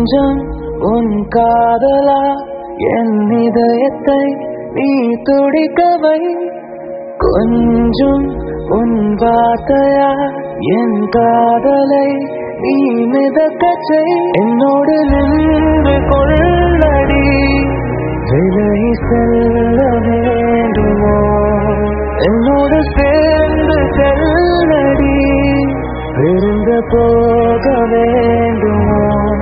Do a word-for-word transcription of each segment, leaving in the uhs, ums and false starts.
கொஞ்சம் உன் காதலா என் இதயத்தை நீ துடிக்கவை கொஞ்சம் உன் வார்த்தையா என் காதலை நீ மிதக்கச்சை என்னோடு நின்று கொள்ளடி விலை செல்ல வேண்டுமோ என்னோடு சேர்ந்து செல்லடி பிரிந்து போக வேண்டுமோ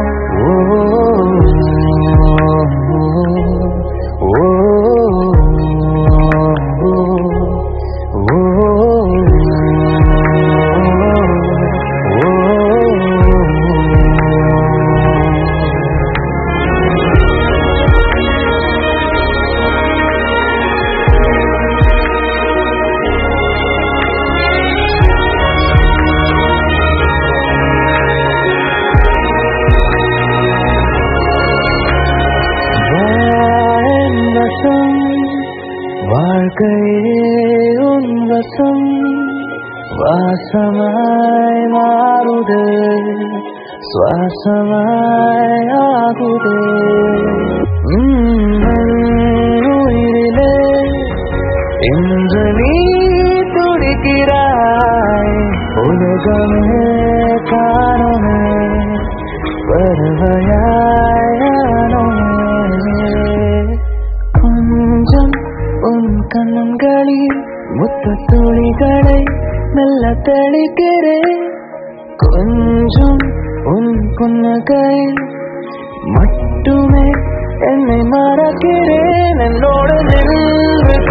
வாழ்க்கையே உன் வசம் வாசமாய் மாறுதே சுவாசமாய் ஆகுதே உயிரிலே இன்று நீ துடிக்கிறாய் உலகமே காணமே வருவையானோ கொஞ்சம் உன் கண்ணங்களில் முத்த துளிகளை மெல்ல தெளிக்கிறேன் கொஞ்சம் உன் புன்னகையில் மட்டுமே என்னை மறக்கிறேன் என்னோடு நின்று